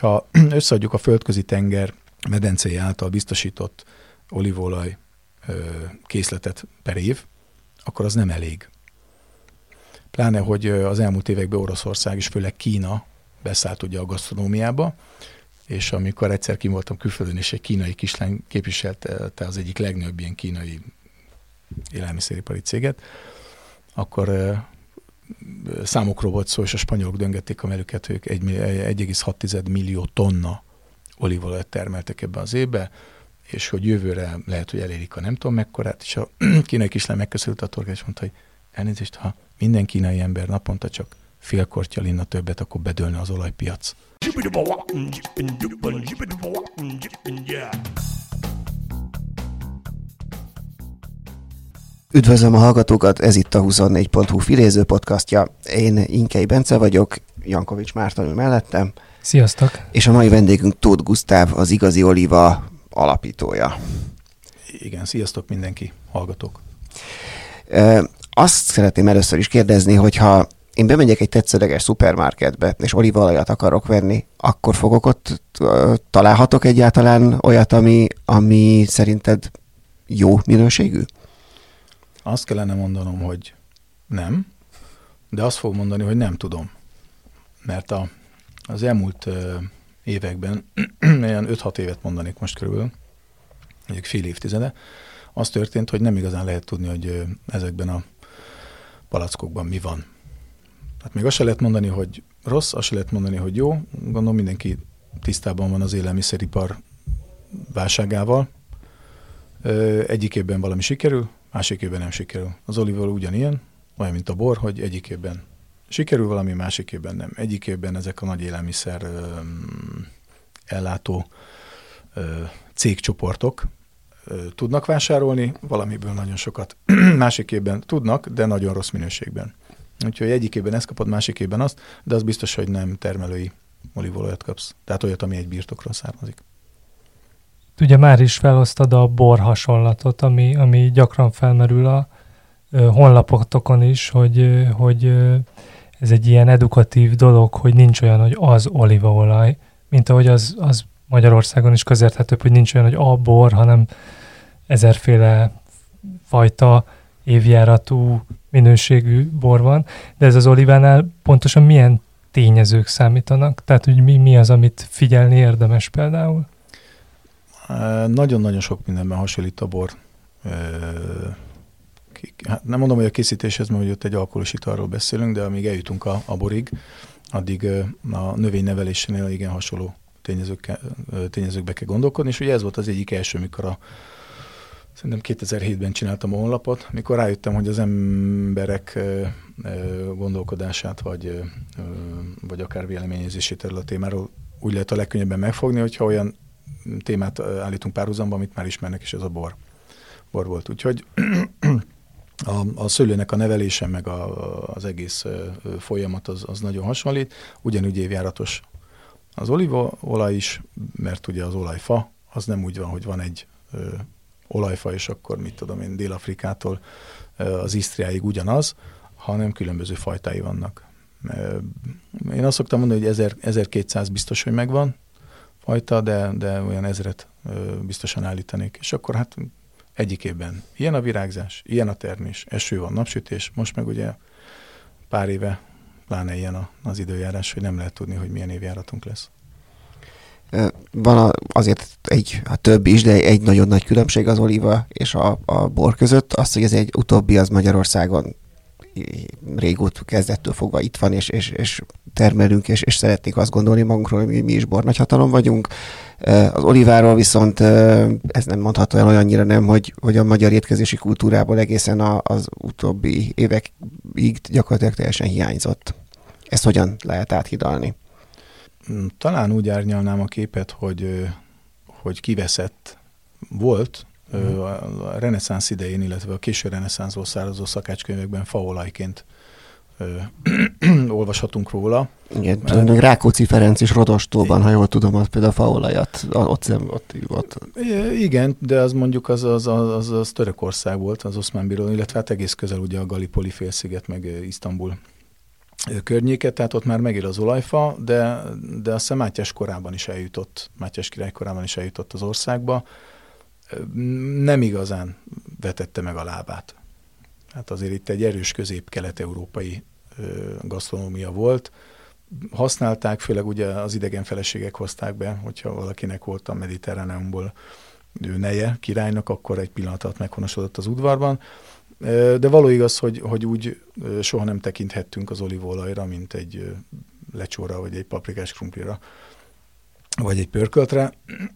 Ha összeadjuk a földközi tenger medencéje által biztosított olívaolaj készletet per év, akkor az nem elég. Pláne, hogy az elmúlt években Oroszország és főleg Kína beszállt ugye a gasztronómiába, és amikor egyszer kim voltam külföldön, és egy kínai kislány képviselte az egyik legnagyobb ilyen kínai élelmiszeripari céget, akkor számokról volt szó, és a spanyolok döngették a melüket, ők 1,6 millió tonna olívaolajat termeltek ebbe az évbe, és hogy jövőre lehet, hogy elérik a nem tudom mekkorát, és a kínai kislány megköszönt a torkát, és mondta, hogy elnézést, ha minden kínai ember naponta csak fél kortyal inna többet, akkor bedőlne az olajpiac. Üdvözlöm a hallgatókat, ez itt a 24.hu filéző podcastja. Én Inkei Bence vagyok, Jankovics Márton ül mellettem. Sziasztok! És a mai vendégünk Tóth Gusztáv, az Igazi Oliva alapítója. Igen, sziasztok mindenki, hallgatók. Azt szeretném először is kérdezni, hogyha én bemegyek egy tetszőleges szupermarketbe, és olívaolajat akarok venni, akkor fogok ott, találhatok egyáltalán olyat, ami szerinted jó minőségű? Azt kellene mondanom, hogy nem, de azt fogom mondani, hogy nem tudom. Mert az elmúlt években, ilyen 5-6 évet mondanék most körülbelül, mondjuk fél évtizede, az történt, hogy nem igazán lehet tudni, hogy ezekben a palackokban mi van. Hát még azt se lehet mondani, hogy rossz, azt se lehet mondani, hogy jó. Gondolom mindenki tisztában van az élelmiszeripar válságával. Egyik évben valami sikerül, másik évben nem sikerül. Az olívaolaj ugyanilyen, olyan, mint a bor, hogy egyik évben sikerül valami, másik évben nem. Egyik évben ezek a nagy élelmiszer ellátó cégcsoportok tudnak vásárolni, valamiből nagyon sokat. Másik évben tudnak, de nagyon rossz minőségben. Úgyhogy egyik évben ezt kapod, másik évben azt, de az biztos, hogy nem termelői olívaolajat kapsz. Tehát olyat, ami egy birtokról származik. Ugye már is felosztad a bor hasonlatot, ami gyakran felmerül a honlapotokon is, hogy ez egy ilyen edukatív dolog, hogy nincs olyan, hogy az olívaolaj, mint ahogy az Magyarországon is közérthetőbb, hogy nincs olyan, hogy a bor, hanem ezerféle fajta évjáratú minőségű bor van, de ez az olívánál pontosan milyen tényezők számítanak? Tehát, hogy mi az, amit figyelni érdemes például? Nagyon-nagyon sok mindenben hasonlít a bor. Hát nem mondom, hogy a készítéshez, mert hogy ott egy alkoholos italról beszélünk, de amíg eljutunk a borig, addig a növénynevelésénél igen hasonló tényezőkbe kell gondolkodni, és ugye ez volt az egyik első, mikor szerintem 2007-ben csináltam a honlapot, mikor rájöttem, hogy az emberek gondolkodását, vagy akár véleményezését erről a témáról úgy lehet a legkönnyebben megfogni, hogyha olyan témát állítunk párhuzamba, amit már ismernek, és ez a bor volt. Úgyhogy a szőlőnek a nevelése, meg az egész folyamat az nagyon hasonlít. Ugyanúgy évjáratos az olívaolaj is, mert ugye az olajfa, az nem úgy van, hogy van egy olajfa, és akkor mit tudom én, Dél-Afrikától az Isztriáig ugyanaz, hanem különböző fajtái vannak. Én azt szoktam mondani, hogy 1200 biztos, hogy megvan fajta, de olyan 1000-et biztosan állítanék. És akkor hát egyik évben ilyen a virágzás, ilyen a termés, eső van, napsütés, most meg ugye pár éve pláne ilyen az időjárás, hogy nem lehet tudni, hogy milyen évjáratunk lesz. Van azért a több is, de egy nagyon nagy különbség az olíva és a bor között. Az, hogy ez egy utóbbi, az Magyarországon régóta kezdettől fogva itt van, és termelünk, és szeretnék azt gondolni magunkról, hogy mi is bornagyhatalom vagyunk. Az oliváról viszont ez nem mondható el olyannyira nem, hogy a magyar étkezési kultúrából egészen az utóbbi évekig gyakorlatilag teljesen hiányzott. Ezt hogyan lehet áthidalni? Talán úgy árnyalnám a képet, hogy kiveszett volt a reneszánsz idején, illetve a késő reneszánszból származó szakácskönyvekben faolajként olvashatunk róla. Igen, Rákóczi Ferenc is Rodostóban, ha jól tudom, az például faolajat ott. Igen, de az mondjuk az Törökország volt, az Oszmán Birodalom, illetve hát egész közel ugye a Gallipoli félsziget, meg Isztambul környéket, tehát ott már megél az olajfa, de azt hiszem Mátyás király korában is eljutott az országba. Nem igazán vetette meg a lábát. Hát azért itt egy erős közép-kelet-európai gasztronómia volt. Használták, főleg ugye az idegen feleségek hozták be, hogyha valakinek volt a Mediterráneumból neje királynak, akkor egy pillanat alatt meghonosodott az udvarban. De való igaz, hogy úgy soha nem tekinthettünk az olívaolajra, mint egy lecsóra, vagy egy paprikás krumplira, vagy egy pörköltre.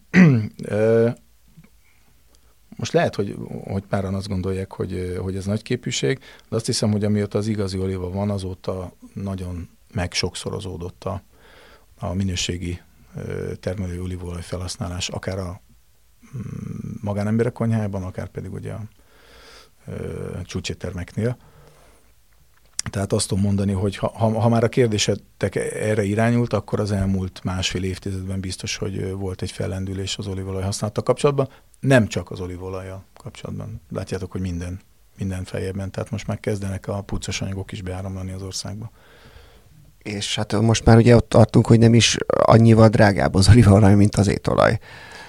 Most lehet, hogy páran azt gondolják, hogy ez nagy képűség, de azt hiszem, hogy amióta az igazi olíva van, azóta nagyon megsokszorozódott a minőségi termelő olívaolaj felhasználás, akár a magánemberek konyhájában, akár pedig ugye a csúcséttermeknél. Tehát azt tudom mondani, hogy ha már a kérdésetek erre irányult, akkor az elmúlt másfél évtizedben biztos, hogy volt egy fellendülés az olívaolaj használata kapcsolatban. Nem csak az olívaolajjal kapcsolatban. Látjátok, hogy minden feljében. Tehát most már kezdenek a puccos anyagok is beáramlani az országba. És hát most már ugye ott tartunk, hogy nem is annyival drágább az olívaolaj, mint az étolaj.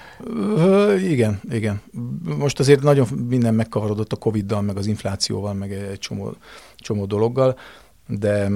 Igen. Most azért nagyon minden megkavarodott a Covid-dal, meg az inflációval, meg egy csomó dologgal, de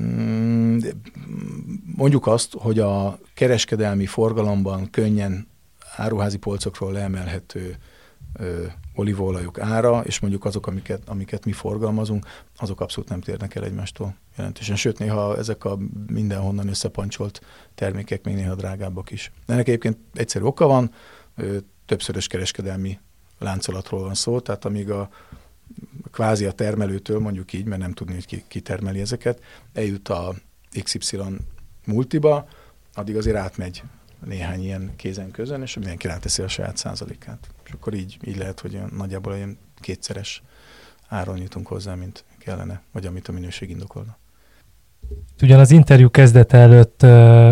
mondjuk azt, hogy a kereskedelmi forgalomban könnyen áruházi polcokról leemelhető olívaolajok ára, és mondjuk azok, amiket mi forgalmazunk, azok abszolút nem térnek el egymástól jelentősen. Sőt, néha ezek a mindenhonnan összepancsolt termékek még néha drágábbak is. Ennek egyébként egyszerű oka van, többszörös kereskedelmi láncolatról van szó, tehát amíg kvázi a termelőtől, mondjuk így, mert nem tudni, hogy ki termeli ezeket, eljut a XY multiba, addig azért átmegy néhány ilyen kézen közön, és mindenki ráteszi a saját százalékát. És akkor így lehet, hogy nagyjából olyan kétszeres áron jutunk hozzá, mint kellene, vagy amit a minőség indokolna. Ugyan az interjú kezdete előtt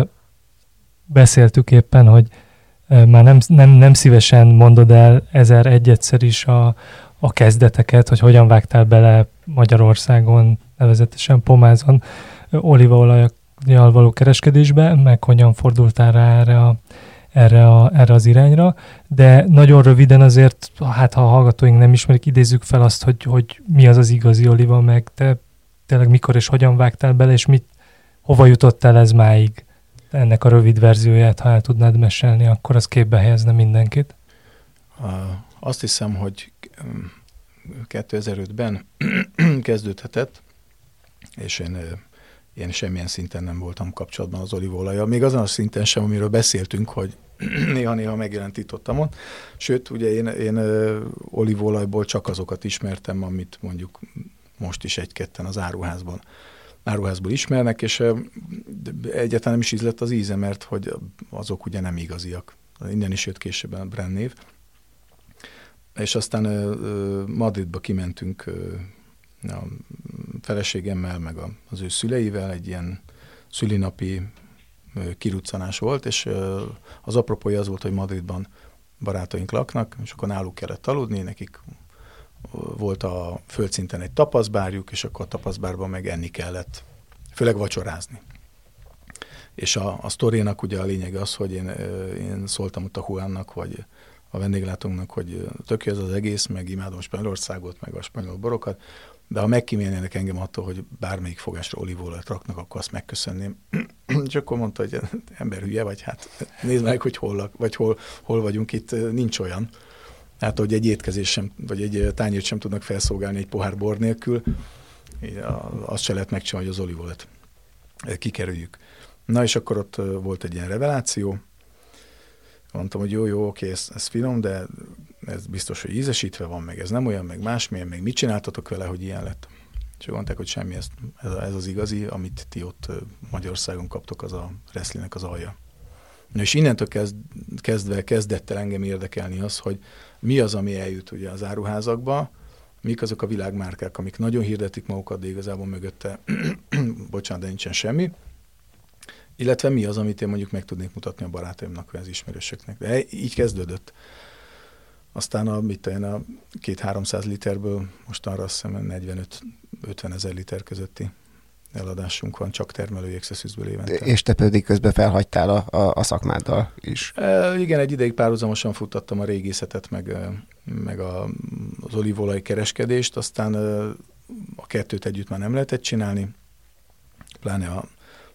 beszéltük éppen, hogy már nem szívesen mondod el 1001-szer is a kezdeteket, hogy hogyan vágtál bele Magyarországon, nevezetesen Pomázon olívaolajjal való kereskedésbe, meg hogyan fordultál rá erre az irányra, de nagyon röviden azért, hát ha a hallgatóink nem ismerik, idézzük fel azt, hogy mi az igazi oliva, meg te tényleg mikor és hogyan vágtál bele, és hova jutottál ez máig? Ennek a rövid verzióját, ha el tudnád mesélni, akkor az képbe helyezne mindenkit. Azt hiszem, hogy 2005-ben kezdődhetett, és én semmilyen szinten nem voltam kapcsolatban az olívaolajjal. Még azon a szinten sem, amiről beszéltünk, hogy néha-néha megjelent itt ott. Sőt, ugye én olívaolajból csak azokat ismertem, amit mondjuk most is egy-ketten az áruházból ismernek, és egyáltalán nem is ízlett az íze, mert hogy azok ugye nem igaziak. Innen is jött később a brand név. És aztán Madridba kimentünk a feleségemmel, meg az ő szüleivel, egy ilyen szülinapi kiruccanás volt, és az apropója az volt, hogy Madridban barátaink laknak, és akkor náluk kellett aludni, nekik volt a földszinten egy tapaszbárjuk, és akkor a tapaszbárban meg enni kellett, főleg vacsorázni. És a sztorinak ugye a lényeg az, hogy én szóltam ott a Juannak, vagy a vendéglátónknak, hogy tök jó ez az egész, meg imádom Spanyolországot, meg a spanyol borokat, de ha megkímélnének engem attól, hogy bármelyik fogásra olívaolajat raknak, akkor azt megköszönném. És akkor mondta, hogy ember hülye vagy, hát nézd meg, hogy hol vagyunk itt, nincs olyan. Hát, hogy egy étkezés sem, vagy egy tányért sem tudnak felszolgálni egy pohár bor nélkül, azt se lehet megcsinálni, hogy az olívaolajat kikerüljük. Na, és akkor ott volt egy ilyen reveláció. Mondtam, hogy jó, oké, ez finom, de ez biztos, hogy ízesítve van, meg ez nem olyan, meg másmilyen, meg mit csináltatok vele, hogy ilyen lett? És mondták, hogy semmi, ez az igazi, amit ti ott Magyarországon kaptok, az a wrestlingnek az alja. Na, és innentől kezdett el engem érdekelni az, hogy mi az, ami eljut ugye az áruházakba, mik azok a világmárkák, amik nagyon hirdetik magukat, de igazából mögötte, bocsánat, de nincsen semmi, illetve mi az, amit én mondjuk meg tudnék mutatni a barátaimnak, vagy az ismerősöknek. De így kezdődött. Aztán a 200-300 literből mostanra azt hiszem 45-50 ezer liter közötti eladásunk van, csak termelői exeszűzből évente. És te pedig közben felhagytál a szakmáddal is. Igen, egy ideig párhuzamosan futtattam a régészetet, meg az olívolaj kereskedést, aztán a kettőt együtt már nem lehetett csinálni, pláne a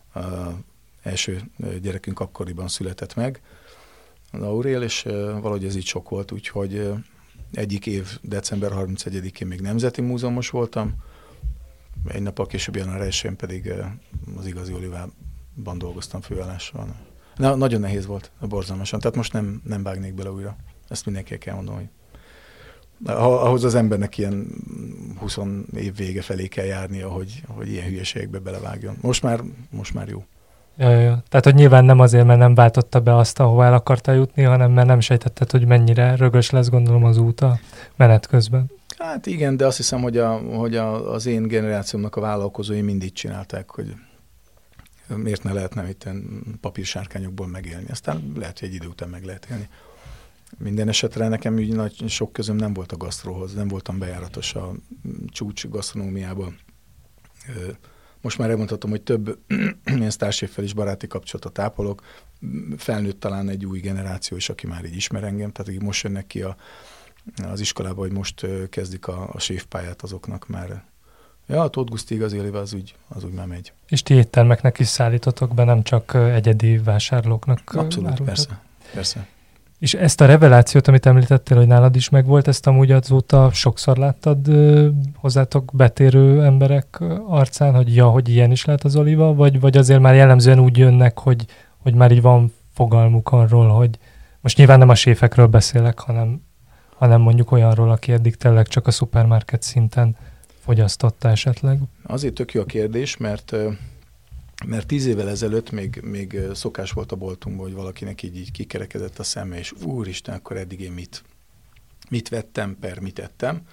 első gyerekünk akkoriban született meg, az Aurél, és valahogy ez így sok volt, úgyhogy egyik év december 31-én még Nemzeti Múzeumos voltam, egy nappal később január 1-én pedig az Olivában dolgoztam főállásban. Nagyon nehéz volt, borzalmasan, tehát most nem vágnék bele újra. Ezt mindenki kell mondom, hogy ahhoz az embernek ilyen 20 év vége felé kell járnia, hogy ilyen hülyeségekbe belevágjon. Most már jó. Ja. Tehát, hogy nyilván nem azért, mert nem váltotta be azt, ahová el akartál jutni, hanem mert nem sejtetted, hogy mennyire rögös lesz, gondolom, az út a menet közben. Hát igen, de azt hiszem, hogy az én generációmnak a vállalkozói mindig csinálták, hogy miért ne lehetne itt papírsárkányokból megélni. Aztán lehet, hogy egy idő után meg lehet élni. Minden esetre nekem úgy nagy sok közöm nem volt a gasztróhoz, nem voltam bejáratos a csúcs gasztronómiában. Most már elmondhatom, hogy több ilyen sztárséffel is baráti kapcsolatot ápolok. Felnőtt talán egy új generáció is, aki már így ismer engem, tehát így most jönnek ki az iskolába, hogy most kezdik a séfpályát, azoknak már a Tóth Guszti igazi Oliva az úgy már megy. És ti éttermeknek is szállítotok be, nem csak egyedi vásárlóknak? Abszolút, persze. És ezt a revelációt, amit említettél, hogy nálad is megvolt, ezt amúgy azóta sokszor láttad hozzátok betérő emberek arcán, hogy ilyen is lehet az Oliva, vagy azért már jellemzően úgy jönnek, hogy már így van fogalmuk arról, hogy most nyilván nem a séfekről beszélek, hanem mondjuk olyanról, aki eddig tényleg csak a szupermarket szinten fogyasztotta esetleg. Azért tök jó a kérdés, mert 10 évvel ezelőtt még szokás volt a boltunkban, hogy valakinek így kikerekedett a szeme, és úristen, akkor eddig én mit vettem, mit ettem.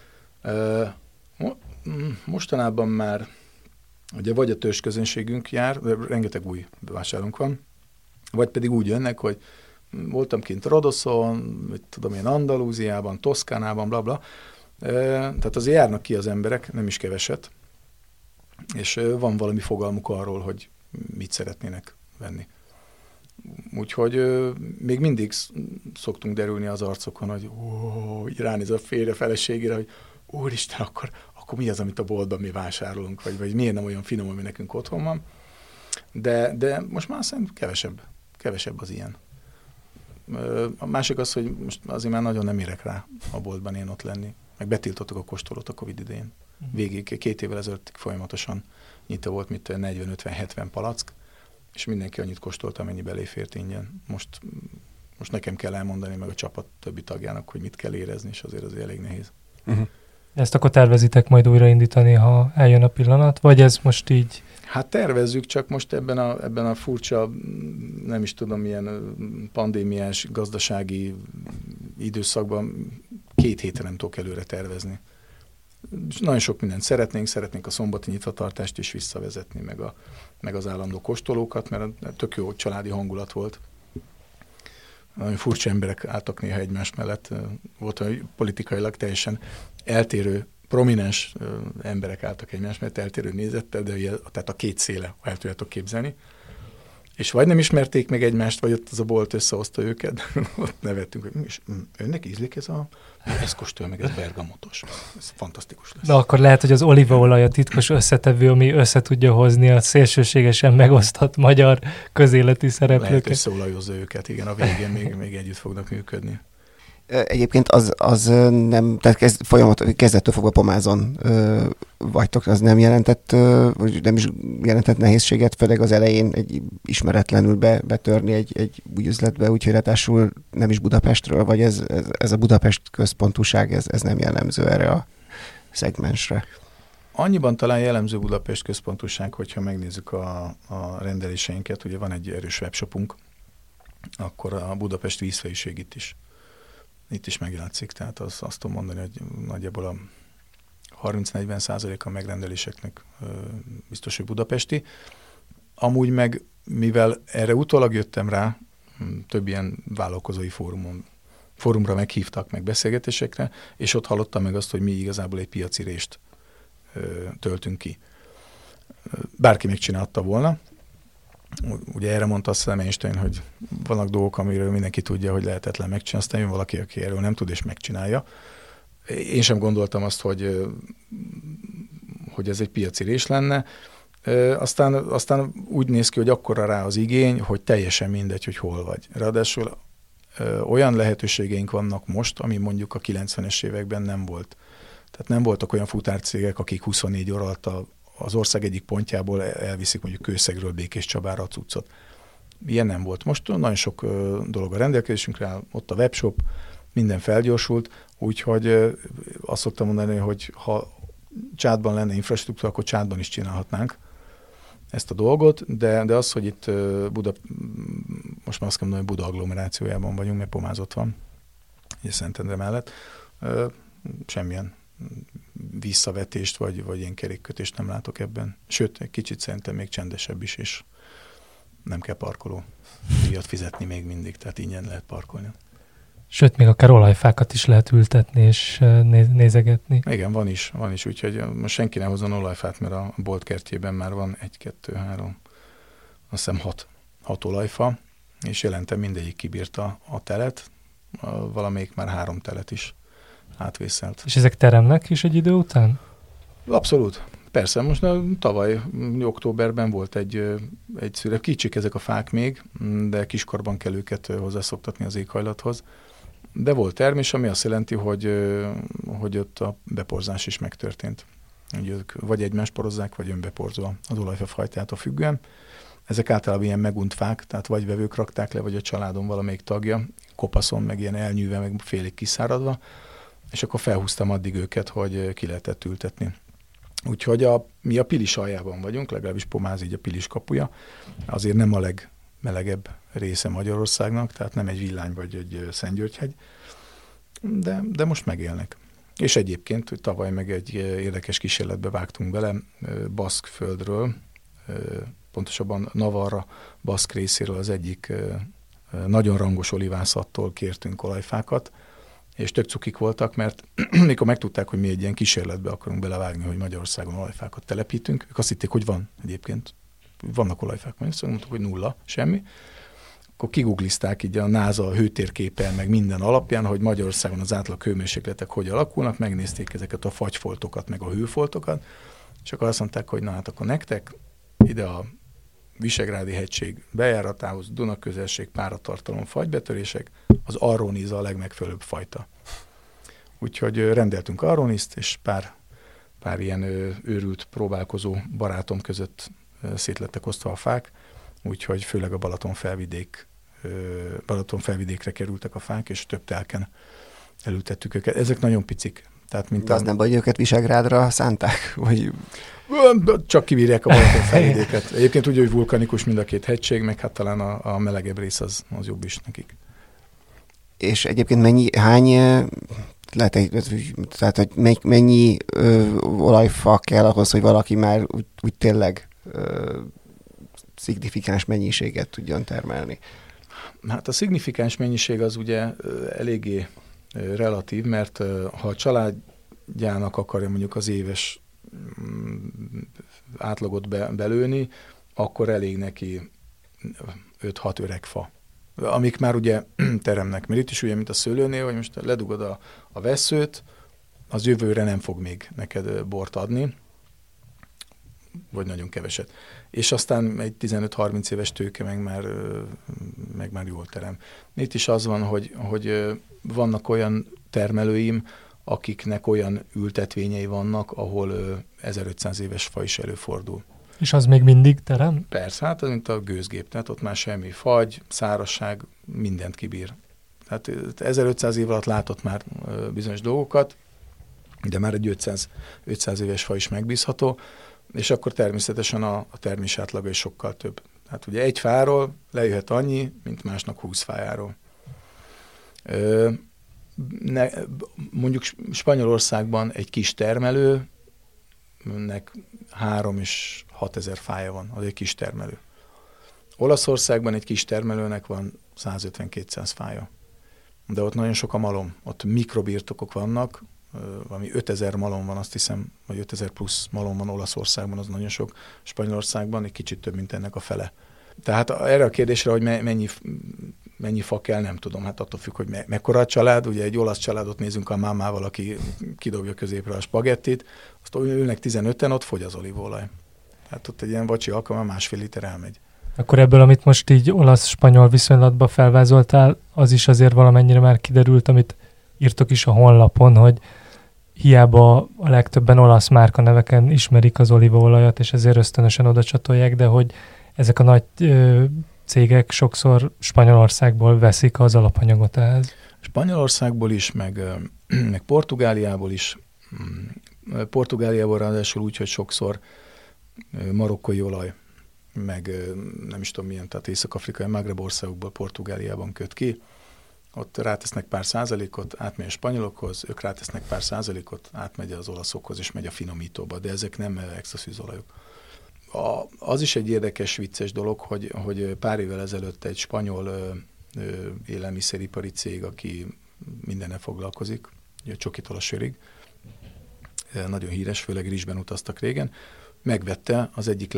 Mostanában már ugye vagy a törzsközönségünk jár, rengeteg új vásárlónk van, vagy pedig úgy jönnek, hogy voltam kint Rodoszon, én Andalúziában, Toszkánában, blabla. Tehát azért járnak ki az emberek, nem is keveset, és van valami fogalmuk arról, hogy mit szeretnének venni. Úgyhogy még mindig szoktunk derülni az arcokon, hogy így ránéz a férje feleségére, hogy úristen, akkor mi az, amit a boltban mi vásárolunk, vagy miért nem olyan finom, ami nekünk otthon van. De most már szerintem kevesebb az ilyen. A másik az, hogy most azért már nagyon nem érek rá a boltban én ott lenni. Meg betiltottuk a kóstolót a Covid idején. Végig 2 évvel ezelőtt folyamatosan nyitva volt, mint 40-50-70 palack, és mindenki annyit kóstolt, amennyi beléfért ingyen. Most nekem kell elmondani meg a csapat többi tagjának, hogy mit kell érezni, és azért elég nehéz. Uh-huh. Ezt akkor tervezitek majd újraindítani, ha eljön a pillanat, vagy ez most így? Hát tervezzük, csak most ebben a furcsa, nem is tudom, milyen pandémiás gazdasági időszakban 2 hétre nem tudok előre tervezni. Nagyon sok mindent szeretnénk a szombati nyitvatartást is visszavezetni, meg az állandó kóstolókat, mert tök jó családi hangulat volt. Nagyon furcsa emberek álltak néha egymás mellett. Volt, hogy politikailag teljesen eltérő, prominens emberek álltak egymás mellett, eltérő nézettel, de tehát a két széle, ha el tudjátok képzelni. És vagy nem ismerték meg egymást, vagy ott az a bolt összehozta őket, ott nevettünk, hogy és önnek ízlik ez kóstolja meg, ez bergamotos. Ez fantasztikus lesz. Na akkor lehet, hogy az olívaolaj a titkos összetevő, ami össze tudja hozni a szélsőségesen megosztott magyar közéleti szereplőket. Lehet összeolajozza őket, igen, a végén még együtt fognak működni. Egyébként az nem, tehát kezdettől fogva pomázon vagytok, az nem jelentett, vagy nem is jelentett nehézséget, főleg az elején egy ismeretlenül betörni egy új üzletbe, úgyhogy ráadásul nem is Budapestről, vagy ez a Budapest központúság, ez nem jellemző erre a szegmensre. Annyiban talán jellemző Budapest központúság, hogyha megnézzük a rendeléseinket, ugye van egy erős webshopunk, akkor a Budapest vízfejűség itt is megjátszik, tehát azt tudom mondani, hogy nagyjából a 30-40% a megrendeléseknek biztos, hogy budapesti. Amúgy meg, mivel erre utólag jöttem rá, több ilyen vállalkozói fórumra meghívtak, meg beszélgetésekre, és ott hallottam meg azt, hogy mi igazából egy piaci rést töltünk ki. Bárki megcsinálta volna. Ugye erre mondta azt Einstein, hogy vannak dolgok, amiről mindenki tudja, hogy lehetetlen megcsinálni, aztán jön valaki, aki erről nem tud, és megcsinálja. Én sem gondoltam azt, hogy ez egy piaci rés lenne. Aztán úgy néz ki, hogy akkora rá az igény, hogy teljesen mindegy, hogy hol vagy. Ráadásul olyan lehetőségeink vannak most, ami mondjuk a 90-es években nem volt. Tehát nem voltak olyan futárcégek, akik 24 óra alatt az ország egyik pontjából elviszik mondjuk Kőszegről Békés Csabára a cuccot. Ilyen nem volt. Most nagyon sok dolog a rendelkezésünkre áll, ott a webshop, minden felgyorsult, úgyhogy azt szoktam mondani, hogy ha Csádban lenne infrastruktúra, akkor Csádban is csinálhatnánk ezt a dolgot, de az, hogy itt most már azt kell mondani, hogy Buda agglomerációjában vagyunk, mert Pomázott van, ugye Szentendre mellett, semmilyen visszavetést, vagy ilyen kerékkötést nem látok ebben. Sőt, egy kicsit szerintem még csendesebb is, és nem kell parkoló díjat fizetni még mindig, tehát ingyen lehet parkolni. Sőt, még akár olajfákat is lehet ültetni és nézegetni. Igen, van is, úgyhogy most senki ne hozzon olajfát, mert a bolt kertjében már van 1, 2, 3, azt hiszem 6 olajfa, és jelentem mindegyik kibírta a telet, valamelyik már 3 telet is átvészelt. És ezek teremnek is egy idő után? Abszolút. Persze, most tavaly októberben volt egy szület. Kicsik ezek a fák még, de kiskorban kell őket hozzászoktatni az éghajlathoz. De volt termés, ami azt jelenti, hogy ott a beporzás is megtörtént. Ugye ők vagy egymást porozzák, vagy önbeporzva az olajfa fajtától függően. Ezek általában ilyen megunt fák, tehát vagy vevők rakták le, vagy a családon valamelyik tagja, kopaszon, meg ilyen elnyűve, meg félig kiszáradva, és akkor felhúztam addig őket, hogy ki lehetett ültetni. Úgyhogy mi a Pilis aljában vagyunk, legalábbis Pomáz így a Pilis kapuja, azért nem a legmelegebb része Magyarországnak, tehát nem egy Villány vagy egy Szentgyörgyhegy, de most megélnek. És egyébként tavaly meg egy érdekes kísérletbe vágtunk bele baszk földről, pontosabban Navarra baszk részéről az egyik nagyon rangos olivászattól kértünk olajfákat, és tök cukik voltak, mert mikor megtudták, hogy mi egy ilyen kísérletbe akarunk belevágni, hogy Magyarországon olajfákat telepítünk, ők azt hitték, hogy van egyébként. Vannak olajfák, mondtuk, hogy 0, semmi. Akkor kiguglizták így a NASA hőtérképen, meg minden alapján, hogy Magyarországon az átlag hőmérsékletek hogy alakulnak, megnézték ezeket a fagyfoltokat, meg a hőfoltokat, és akkor azt mondták, hogy na hát akkor nektek ide a Visegrádi hegység bejáratához, Dunaközelség, páratartalom, fagybetörések, az arróniza a legmegfelelőbb fajta. Úgyhogy rendeltünk arróniszt, és pár ilyen őrült próbálkozó barátom között szét lettek osztva a fák, úgyhogy főleg a Balaton felvidékre kerültek a fák, és több telken elültettük őket. Ezek nagyon picik. Tehát, mint de az nem baj, hogy őket Visegrádra szánták? Vagy... Csak kibírják a Balaton felvidéket. Egyébként úgy, hogy vulkanikus mind a két hegység, meg hát talán a melegebb rész az jobb is nekik. És egyébként mennyi olajfa kell ahhoz, hogy valaki már úgy tényleg szignifikáns mennyiséget tudjon termelni? Hát a szignifikáns mennyiség az ugye eléggé relatív, mert ha a családjának akarja mondjuk az éves átlagot belőni, akkor elég neki 5-6 öreg fa, amik már ugye teremnek. Mert itt is ugye, mint a szőlőnél, hogy most ledugod a vesszőt, az jövőre nem fog még neked bort adni, vagy nagyon keveset. És aztán egy 15-30 éves tőke meg már jól terem. Itt is az van, hogy vannak olyan termelőim, akiknek olyan ültetvényei vannak, ahol 1500 éves fa is előfordul. És az még mindig terem? Persze, hát az mint a gőzgép, tehát ott már semmi fagy, szárazság, mindent kibír. Tehát 1500 év alatt látott már bizonyos dolgokat, de már egy 500 éves fa is megbízható, és akkor természetesen a termés átlaga is sokkal több. Hát ugye egy fáról lejöhet annyi, mint másnak 20 fájáról. Mondjuk Spanyolországban egy kis termelőnek 3 és 6 ezer fája van, az egy kis termelő. Olaszországban egy kis termelőnek van 150-200 fája. De ott nagyon sok a malom, ott mikrobirtokok vannak, valami 5000 malom van, azt hiszem, vagy 5000 plusz malom van Olaszországban, az nagyon sok, Spanyolországban egy kicsit több, mint ennek a fele. Tehát erre a kérdésre, hogy mennyi fa kell, nem tudom. Hát attól függ, hogy mekkora a család. Ugye egy olasz családot nézünk a mámával, aki kidobja középre a spagettit, azt ülnek 15-en, ott fogy az olívaolaj. Hát ott egy ilyen vacsi alkalommal 1,5 liter elmegy. Akkor ebből, amit most így olasz-spanyol viszonylatban felvázoltál, az is azért valamennyire már kiderült, amit írtok is a honlapon, hogy hiába a legtöbben olasz márkaneveken ismerik az olívaolajat, és ezért ösztönösen oda csatolják, de hogy ezek a nagy cégek sokszor Spanyolországból veszik az alapanyagot ehhez. Spanyolországból is, meg Portugáliából is. Portugáliából ráadásul úgy, hogy sokszor marokkói olaj, meg nem is tudom milyen, tehát észak-afrikai Magreb országokból Portugáliában köt ki. Ott rátesznek pár százalékot, átmegy a spanyolokhoz, ők rátesznek pár százalékot, átmegy az olaszokhoz, és megy a finomítóba, de ezek nem extra szűzolajok. Az is egy érdekes, vicces dolog, hogy pár évvel ezelőtt egy spanyol élelmiszeripari cég, aki mindennel foglalkozik, a csokitól a sörig, nagyon híres, főleg rizsben utaztak régen, megvette az egyik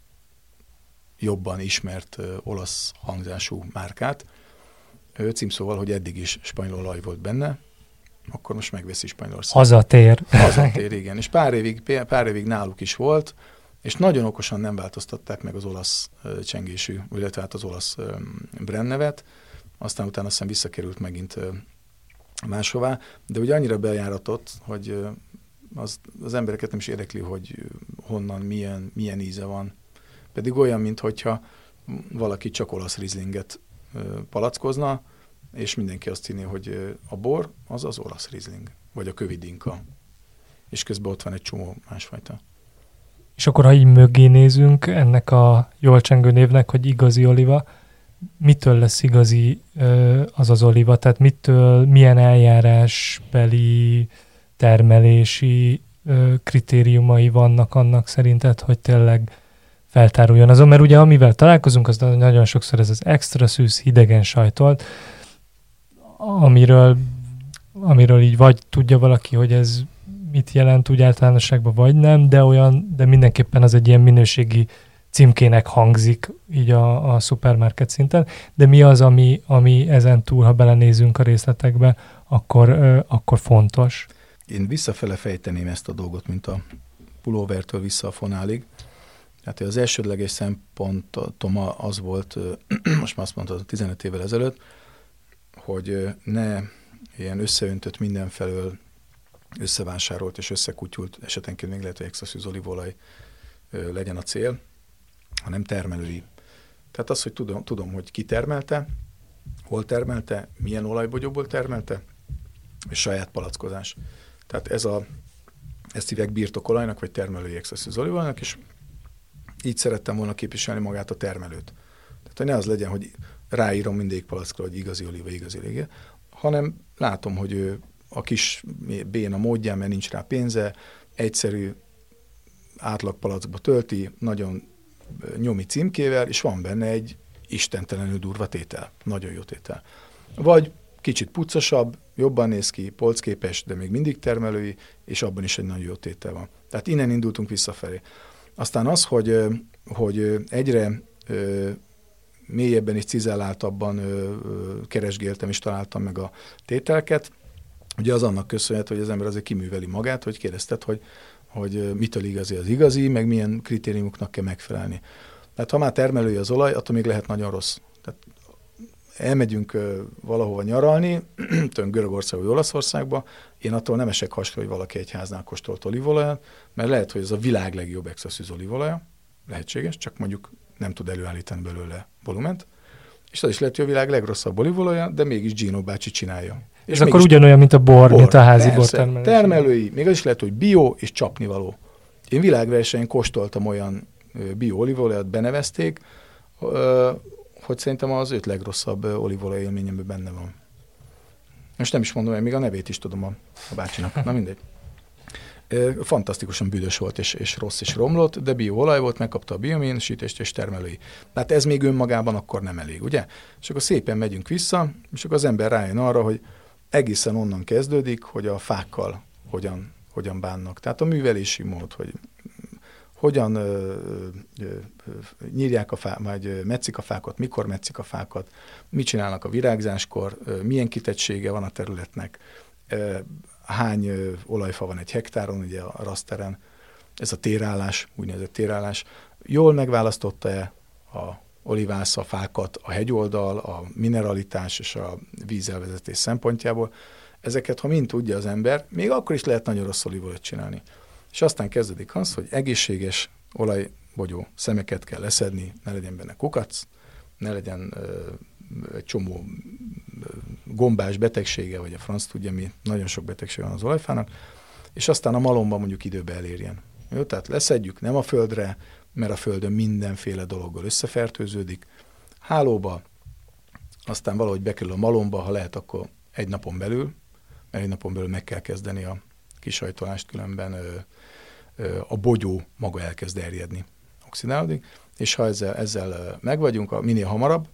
legjobban ismert olasz hangzású márkát, címszóval, hogy eddig is spanyol olaj volt benne, akkor most megveszi Spanyolország. Hazatér, igen. És pár évig náluk is volt, és nagyon okosan nem változtatták meg az olasz csengésű, illetve hát az olasz brand nevet, aztán utána azt hiszem visszakerült megint máshová, de ugye annyira bejáratott, hogy az embereket nem is érdekli, hogy honnan, milyen íze van. Pedig olyan, minthogyha valaki csak olasz rizlinget palackozna, és mindenki azt hinné, hogy a bor az az olasz rizling, vagy a kövidinka. És közben ott van egy csomó másfajta. És akkor, ha így mögé nézünk ennek a jól csengő névnek, hogy igazi oliva, mitől lesz igazi az oliva? Tehát milyen eljárásbeli, termelési kritériumai vannak annak szerinted, hogy tényleg feltáruljon azon? Mert ugye amivel találkozunk, az nagyon sokszor ez az extra szűz, hidegen sajtolt, amiről így vagy tudja valaki, hogy ez mit jelent úgy általánosságban, vagy nem, de mindenképpen az egy ilyen minőségi címkének hangzik így a szupermarket szinten. De mi az, ami ezen túl, ha belenézünk a részletekbe, akkor fontos? Én visszafele fejteném ezt a dolgot, mint a pulóvertől vissza a fonálig. Hát az elsődleges szempontom az volt, most már azt mondtad, 15 évvel ezelőtt, hogy ne ilyen összeöntött mindenfelől összevásárolt és összekutyult, esetenként még lehet, hogy extra szűz olívaolaj legyen a cél, hanem termelői. Tehát az, hogy tudom, hogy ki termelte, hol termelte, milyen olajbogyóból termelte, és saját palackozás. Tehát ezt hívják birtokolajnak, vagy termelői extra szűz olívaolajnak, és így szerettem volna képviselni magát a termelőt. Tehát, hogy ne az legyen, hogy ráírom mindig palackra, hogy igazi olíva, igazi lége, hanem látom, hogy ő a kis béna módján, mert nincs rá pénze, egyszerű átlagpalackba tölti, nagyon nyomi címkével, és van benne egy istentelenül durva tétel, nagyon jó tétel. Vagy kicsit puccosabb, jobban néz ki, polcképes, de még mindig termelői, és abban is egy nagyon jó tétel van. Tehát innen indultunk visszafelé. Aztán az, hogy egyre mélyebben és cizelláltabban keresgéltem és találtam meg a tételeket, ugye az annak köszönhető, hogy az ember azért kiműveli magát, hogy kérdezted, hogy mitől igazi az igazi, meg milyen kritériumoknak kell megfelelni. Tehát ha már termelői az olaj, attól még lehet nagyon rossz. Tehát elmegyünk valahova nyaralni, Görögország vagy Olaszországba, én attól nem esek hasra, hogy valaki egy háznál kóstolt olívaolajat, mert lehet, hogy ez a világ legjobb extra szűz olívaolaja, lehetséges, csak mondjuk nem tud előállítani belőle volument, és az is lehet, hogy a világ legrosszabb olívaolaja, de mégis Gino bácsi csinálja. És akkor ugyanolyan, mint a bor, mint a házi bor termelés. Termelői, még az is lehet, hogy bio és csapnivaló. Én világversenyen kóstoltam olyan bio olívaolajat, benevezték, hogy szerintem az 5 legrosszabb olívaolaj élményemben benne van. Most nem is mondom, hogy még a nevét is tudom a bácsinak. Na mindegy. Fantasztikusan büdös volt, és rossz és romlott, de bioolaj volt, megkapta a biominősítést és termelői. Tehát ez még önmagában akkor nem elég, ugye? És akkor szépen megyünk vissza, és akkor az ember rájön arra, hogy egészen onnan kezdődik, hogy a fákkal hogyan bánnak. Tehát a művelési mód, hogy hogyan nyírják a fát, vagy metszik a fákat, mikor metszik a fákat, mit csinálnak a virágzáskor, milyen kitettsége van a területnek, hány olajfa van egy hektáron, ugye a raszteren, ez a térállás, úgynevezett térállás, jól megválasztotta-e a olivász a fákat, a hegyoldal, a mineralitás és a vízelvezetés szempontjából. Ezeket, ha mind tudja az ember, még akkor is lehet nagyon rossz olívaolajat csinálni. És aztán kezdődik az, hogy egészséges olajbogyó szemeket kell leszedni, ne legyen benne kukac, ne legyen egy csomó gombás betegsége, vagy a franc tudja mi, nagyon sok betegség van az olajfának, és aztán a malomban mondjuk időbe elérjen. Jó, tehát leszedjük nem a földre, mert a földön mindenféle dologgal összefertőződik, hálóba, aztán valahogy bekerül a malomba, ha lehet, akkor egy napon belül, mert egy napon belül meg kell kezdeni a kisajtolást, különben a bogyó maga elkezd erjedni, oxidálódik, és ha ezzel megvagyunk, minél hamarabb,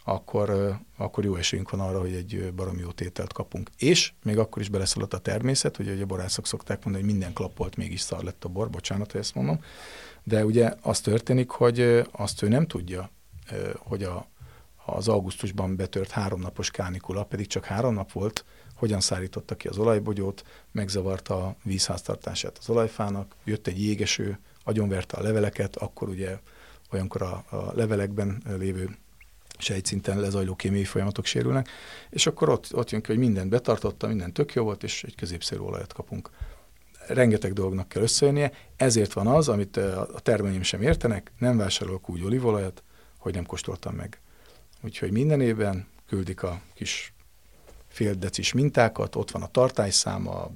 akkor jó esélyünk van arra, hogy egy baromi jó tételt kapunk. És még akkor is beleszólott a természet, hogy a borászok szokták mondani, hogy minden klappolt, mégis szar lett a bor, bocsánat, hogy ezt mondom, de ugye az történik, hogy azt ő nem tudja, hogy az augusztusban betört 3 napos kánikula, pedig csak 3 nap volt, hogyan szárította ki az olajbogyót, megzavarta a vízháztartását az olajfának, jött egy jégeső, agyonverte a leveleket, akkor ugye olyankor a levelekben lévő sejtszinten lezajló kémiai folyamatok sérülnek, és akkor ott jön ki, hogy mindent betartotta, minden tök jó volt, és egy középszerű olajat kapunk. Rengeteg dolognak kell összejönnie, ezért van az, amit a termelőim sem értenek, nem vásárolok úgy olívolajat, hogy nem kóstoltam meg. Úgyhogy minden évben küldik a kis fél decis mintákat, ott van a tartályszáma,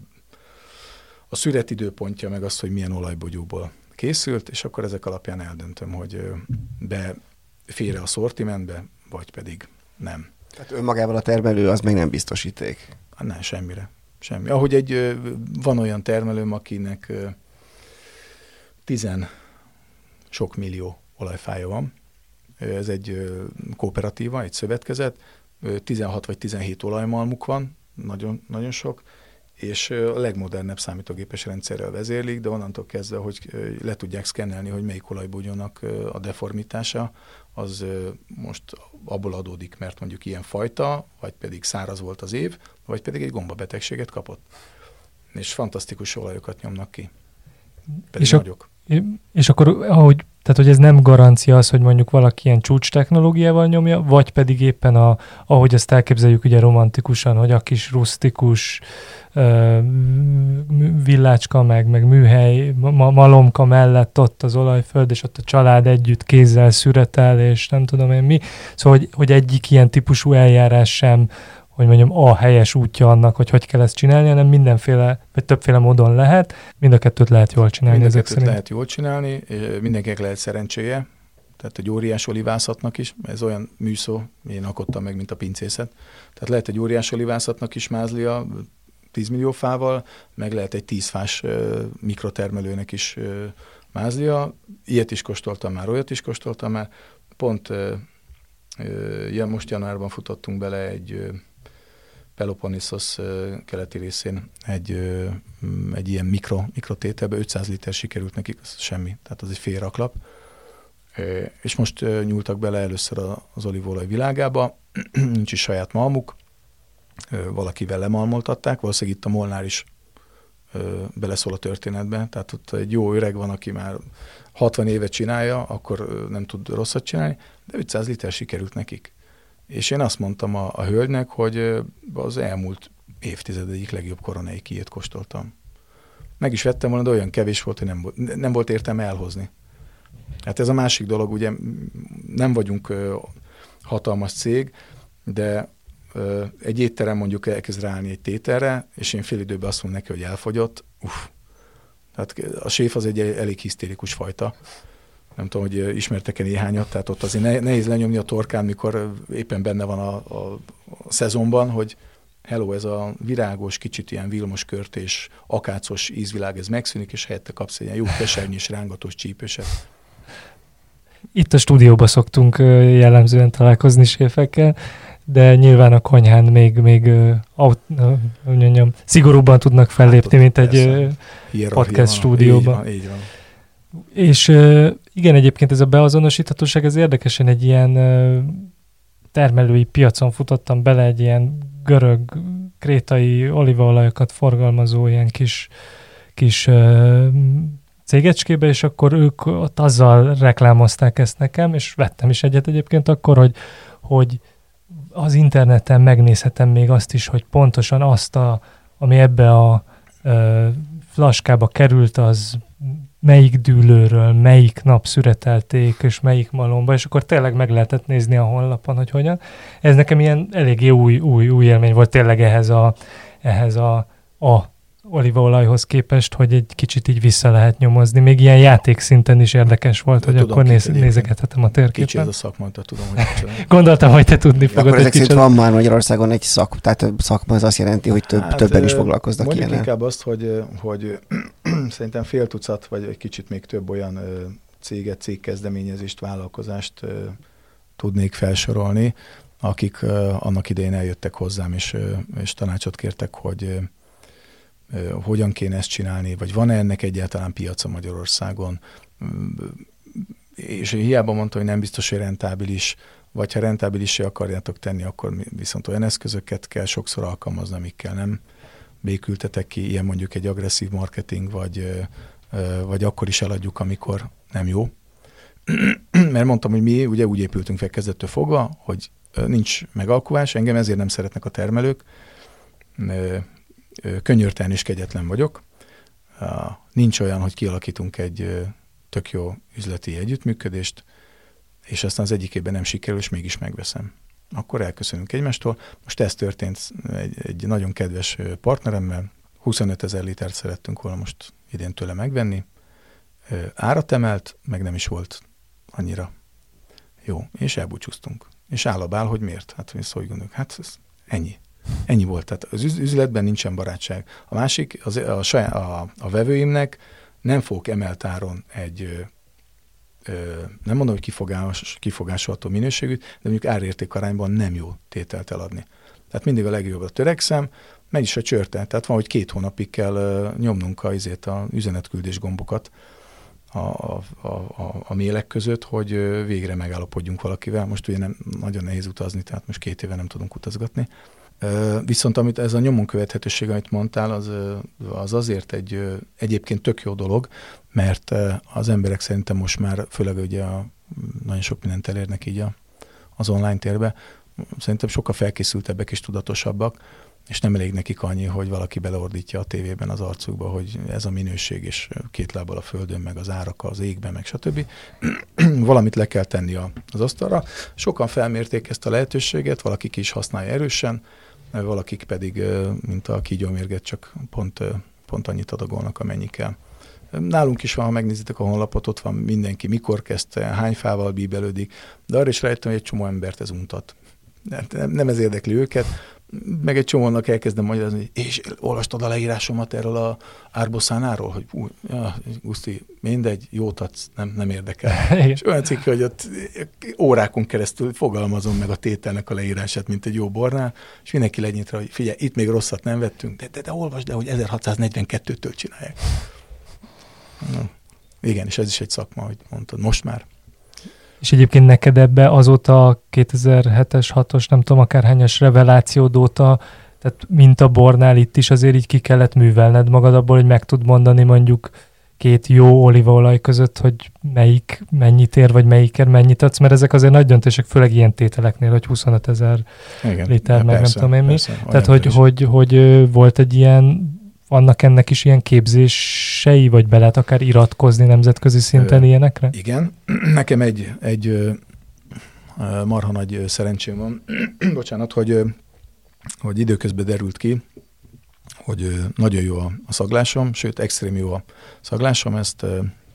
a születidőpontja, meg az, hogy milyen olajbogyóból készült, és akkor ezek alapján eldöntöm, hogy befér a szortimentbe, vagy pedig nem. Tehát önmagával a termelő az még nem biztosíték? Nem, semmire. Semmi. Ahogy van olyan termelőm, akinek 10 sok millió olajfája van, ez egy kooperatíva, egy szövetkezet, 16 vagy 17 olajmalmuk van, nagyon, nagyon sok, és a legmodernebb számítógépes rendszerrel vezérlik, de onnantól kezdve, hogy le tudják szkennelni, hogy melyik olajbogyónak a deformitása, az most abból adódik, mert mondjuk ilyen fajta, vagy pedig száraz volt az év, vagy pedig egy gombabetegséget kapott. És fantasztikus olajokat nyomnak ki. Pedig nagyok. És akkor, tehát, hogy ez nem garancia az, hogy mondjuk valaki ilyen csúcs technológiával nyomja, vagy pedig éppen ahogy ezt elképzeljük ugye romantikusan, hogy a kis rusztikus villácska, meg műhely, malomka mellett ott az olajföld, és ott a család együtt kézzel szüretel, és nem tudom én mi. Szóval, hogy egyik ilyen típusú eljárás sem, hogy mondjam, a helyes útja annak, hogy kell ezt csinálni, hanem mindenféle, vagy többféle módon lehet. Mind a kettőt lehet jól csinálni. Mind a kettőt lehet jól csinálni, mindenkinek lehet szerencséje, tehát egy óriás olivászatnak is, ez olyan műszó, én alkottam meg, mint a pincészet. Tehát lehet egy óriás olivászatnak is mázlia 10 millió fával, meg lehet egy 10 fás mikrotermelőnek is mázlia. Ilyet is kóstoltam már, olyat is kóstoltam már. Pont most januárban futottunk bele egy Peloponnesos keleti részén egy ilyen mikrotételbe, 500 liter sikerült nekik, az semmi, tehát az egy fél raklap. És most nyúltak bele először az olívolaj világába, nincs is saját malmuk, valakivel lemalmoltatták, valószínűleg itt a Molnár is beleszól a történetbe, tehát ott egy jó öreg van, aki már 60 évet csinálja, akkor nem tud rosszat csinálni, de 500 liter sikerült nekik. És én azt mondtam a hölgynek, hogy az elmúlt évtized egyik legjobb koronai kijét kóstoltam. Meg is vettem volna, de olyan kevés volt, hogy nem volt értelme elhozni. Hát ez a másik dolog, ugye nem vagyunk hatalmas cég, de egy étterem mondjuk elkezd ráállni egy tételre, és én fél időben azt mondom neki, hogy elfogyott. Tehát a séf az egy elég hisztérikus fajta. Nem tudom, hogy ismertek-e néhányat, tehát ott azért nehéz lenyomni a torkán, mikor éppen benne van a szezonban, hogy hello, ez a virágos, kicsit ilyen vilmos kört és akácos ízvilág, ez megszűnik, és helyette kapsz egy ilyen jó kesernyés, rángatós csípőset. Itt a stúdióban szoktunk jellemzően találkozni séfekkel. de nyilván a konyhán még szigorúbban tudnak fellépni, mint egy podcast stúdióban. Így van. És igen, egyébként ez a beazonosíthatóság, ez érdekesen egy ilyen termelői piacon futottam bele, egy ilyen görög, krétai olívaolajokat forgalmazó ilyen kis cégecskébe, és akkor ők ott azzal reklámozták ezt nekem, és vettem is egyet egyébként akkor, hogy az interneten megnézhetem még azt is, hogy pontosan azt, ami ebbe a flaskába került, az melyik dűlőről, melyik nap szüretelték, és melyik malomba, és akkor tényleg meg lehetett nézni a honlapon, hogy hogyan. Ez nekem ilyen eléggé új élmény volt tényleg ehhez a olívaolajhoz képest, hogy egy kicsit így vissza lehet nyomozni. Még ilyen játékszinten is érdekes volt, hogy tudom, akkor nézegethetem a térképen. Kicsi ez a szakma, tudom, hogy gondoltam, hogy te tudni fogod. Akkor ezek szerint van már Magyarországon egy szakma, tehát a szakma az azt jelenti, hogy többen is foglalkoznak ilyennel. Mondjuk inkább azt, hogy szerintem fél tucat, vagy egy kicsit még több olyan cégkezdeményezést, vállalkozást tudnék felsorolni, akik annak idején eljöttek hozzám, és tanácsot kértek, hogy hogyan kéne ezt csinálni, vagy van-e ennek egyáltalán piaca Magyarországon. És hiába mondta, hogy nem biztos, hogy rentábilis, vagy ha rentábilis akarjátok tenni, akkor viszont olyan eszközöket kell sokszor alkalmazni, amikkel nem békültetek ki, ilyen mondjuk egy agresszív marketing, vagy akkor is eladjuk, amikor nem jó. Mert mondtam, hogy mi ugye úgy épültünk fel kezdettől fogva, hogy nincs megalkuvás, engem ezért nem szeretnek a termelők, könyörtelen és kegyetlen vagyok. Nincs olyan, hogy kialakítunk egy tök jó üzleti együttműködést, és aztán az egyik évben nem sikerül, és mégis megveszem. Akkor elköszönünk egymástól. Most ez történt egy nagyon kedves partneremmel, 25 000 litert szerettünk volna most idén tőle megvenni. Árat emelt, meg nem is volt annyira jó, és elbúcsúztunk. És állabál, hogy miért? Hát mi szóval gondoljuk, hát ez ennyi. Ennyi volt. Tehát az üzletben nincsen barátság. A másik, a vevőimnek nem fogok emelt áron nem mondom, hogy kifogásolható minőségűt, de mondjuk árérték arányban nem jó tételt eladni. Tehát mindig a legjobbra törekszem, meg is a csörte. Tehát van, hogy 2 hónapig kell nyomnunk az üzenetküldés gombokat a mélek között, hogy végre megállapodjunk valakivel. Most ugye nem nagyon nehéz utazni, tehát most 2 éve nem tudunk utazgatni. Viszont amit ez a nyomon követhetőség, amit mondtál, az azért egyébként tök jó dolog, mert az emberek szerintem most már, főleg ugye nagyon sok mindent elérnek így az online térbe, szerintem sokkal felkészültebbek és tudatosabbak, és nem elég nekik annyi, hogy valaki beleordítja a tévében az arcukba, hogy ez a minőség, és 2 lábbal a földön, meg az árak az égben, meg stb. Valamit le kell tenni az asztalra. Sokan felmérték ezt a lehetőséget, valaki ki is használja erősen, valakik pedig, mint a kígyómérget, csak pont annyit adagolnak, amennyi kell. Nálunk is van, ha megnézitek a honlapot, ott van mindenki, mikor kezdte, hány fával bíbelődik, de arra is rájöttem, hogy egy csomó embert ez untat. Nem ez érdekli őket, meg egy csomónak elkezdem magyarázni, és olvastad a leírásomat erről a árboszánáról, hogy Guszti, mindegy, jót adsz, nem érdekel. És olyan cikk, hogy ott órákon keresztül fogalmazom meg a tételnek a leírását, mint egy jó bornál, és mindenki lenyitra, hogy figyelj, itt még rosszat nem vettünk, de olvasd el, hogy 1642-től csinálják. Igen, és ez is egy szakma, hogy mondtad, most már. És egyébként neked ebbe azóta 2007-es, 6-os, nem tudom, akárhányas revelációd óta, tehát mint a bornál itt is azért így ki kellett művelned magad abból, hogy meg tud mondani mondjuk 2 jó olívaolaj között, hogy melyik mennyit ér, vagy melyikért mennyit adsz, mert ezek azért nagy döntések, főleg ilyen tételeknél, hogy 25 000 liter, meg persze, nem tudom én mi. Tehát, hogy volt egy ilyen, vannak ennek is ilyen képzései, vagy be lehet akár iratkozni nemzetközi szinten ilyenekre? Igen. Nekem egy marha nagy szerencsém van. Bocsánat, hogy időközben derült ki, hogy nagyon jó a szaglásom, sőt, extrém jó a szaglásom. Ezt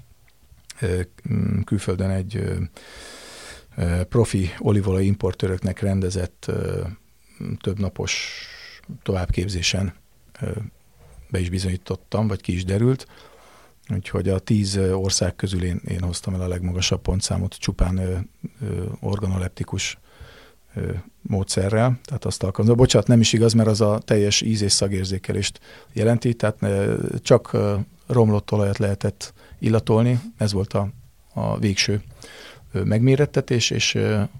külföldön egy profi olívaolaj importőröknek rendezett többnapos továbbképzésen be is bizonyítottam, vagy ki is derült. Úgyhogy a 10 ország közül én hoztam el a legmagasabb pontszámot, csupán organoleptikus módszerrel, tehát azt alkalmazom. Bocsánat, nem is igaz, mert az a teljes íz- és szagérzékelést jelenti, tehát csak romlott olajat lehetett illatolni, ez volt a végső megmérettetés, és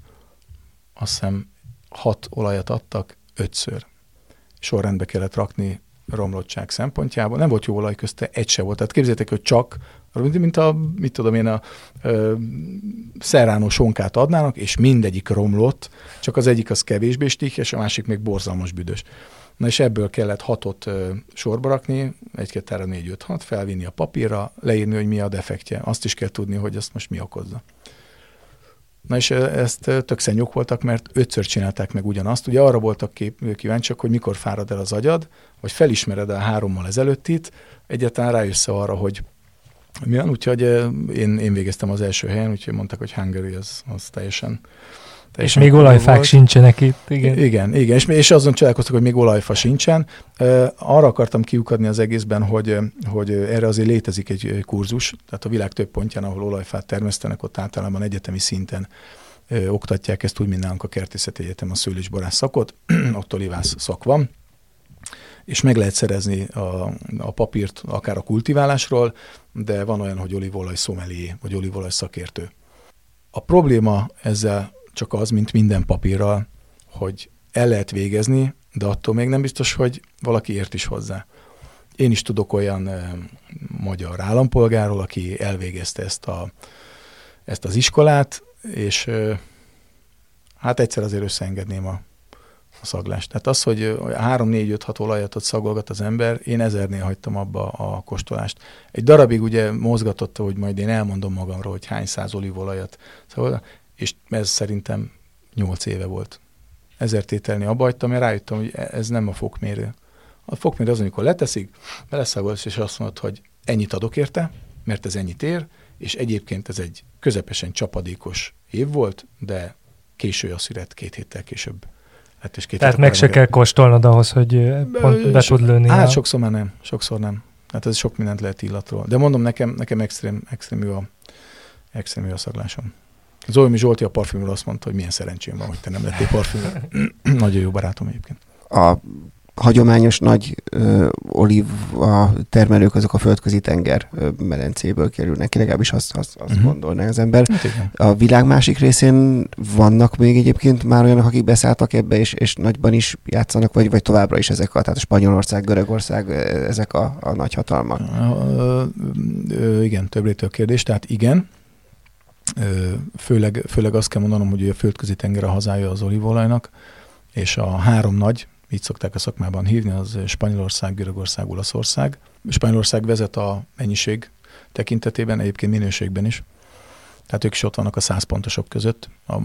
azt hiszem 6 olajat adtak 5-ször. Sorrendbe kellett rakni romlottság szempontjából. Nem volt jó olaj közte, egy se volt. Tehát képzeljétek, hogy csak, mint a szerránó sonkát adnának, és mindegyik romlott, csak az egyik az kevésbé stik, és a másik még borzalmas büdös. Na és ebből kellett 6-ot sorba rakni, 1, 2, 3, 4, 5, 6, felvinni a papírra, leírni, hogy mi a defektje. Azt is kell tudni, hogy ezt most mi okozza. Na és ezt tök szennyok voltak, mert 5-ször csinálták meg ugyanazt. Ugye arra voltak kíváncsiak, hogy mikor fárad el az agyad, vagy felismered el 3-mal ezelőttit, egyáltalán rájössz arra, hogy milyen. Úgyhogy én végeztem az első helyen, úgyhogy mondták, hogy Hungary az teljesen és még olajfák volt. Sincsenek itt, igen. Igen, és azon csodálkoztak, hogy még olajfa sincsen. Arra akartam kiukadni az egészben, hogy erre azért létezik egy kurzus, tehát a világ több pontján, ahol olajfát termesztenek, ott általában egyetemi szinten oktatják ezt úgy, mint nálunk a Kertészeti Egyetem a szőlésborász szakot, ott olivász szak van, és meg lehet szerezni a papírt akár a kultiválásról, de van olyan, hogy olívolaj szomelié, vagy olívolaj szakértő. A probléma ezzel csak az, mint minden papírral, hogy el lehet végezni, de attól még nem biztos, hogy valaki ért is hozzá. Én is tudok olyan magyar állampolgárról, aki elvégezte ezt az iskolát, és hát egyszer azért összeengedném a szaglást. Tehát az, hogy 3-4-5-6 olajat ott szagolgat az ember, én 1000-nél hagytam abba a kóstolást. Egy darabig ugye mozgatotta, hogy majd én elmondom magamról, hogy hány száz olívolajat szagolgat, és ez szerintem 8 éve volt. 1000 tételni abba hagytam, mert rájöttem, hogy ez nem a fokmérő. A fokmérő az, amikor leteszik, beleszagolsz, és azt mondod, hogy ennyit adok érte, mert ez ennyit ér, és egyébként ez egy közepesen csapadékos év volt, de késő a szüret 2 héttel később. Hát és tehát meg se kell kóstolnod ahhoz, hogy pont be tud lőni. Hát sokszor már nem, sokszor nem. Hát ez sok mindent lehet illatról. De mondom, nekem extrémű a szaglásom. Zolmi Zsolti a parfümről azt mondta, hogy milyen szerencsém van, hogy te nem lettél parfümről. Nagyon jó barátom egyébként. A hagyományos nagy olíva termelők azok a Földközi tenger medencéből kerülnek ki, legalábbis azt gondolná az ember. Hát a világ másik részén vannak még egyébként már olyanok, akik beszálltak ebbe, és nagyban is játszanak, vagy továbbra is ezek tehát a Spanyolország, Görögország, ezek a nagy hatalmak? Igen, több rétű kérdés, tehát igen. Főleg azt kell mondanom, hogy a Földközi tenger a hazája az olívolajnak, és a 3 nagy, így szokták a szakmában hívni, az Spanyolország, Görögország, Olaszország. Spanyolország vezet a mennyiség tekintetében, egyébként minőségben is. Tehát ők is ott vannak a 100 pontosok között, a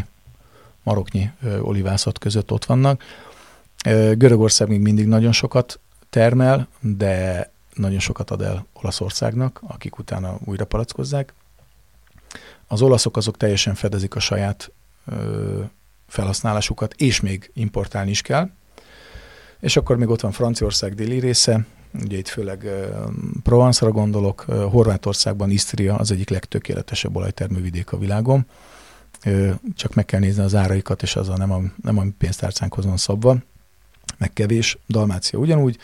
maroknyi olivászat között ott vannak. Görögország még mindig nagyon sokat termel, de nagyon sokat ad el Olaszországnak, akik utána újra palackozzák. Az olaszok azok teljesen fedezik a saját felhasználásukat, és még importálni is kell. És akkor még ott van Franciaország déli része, ugye itt főleg Provence-ra gondolok, Horvátországban Isztria az egyik legtökéletesebb olajtermővidék a világon. Csak meg kell nézni az áraikat, és az nem a pénztárcánkhoz van szabva, meg kevés, Dalmácia ugyanúgy.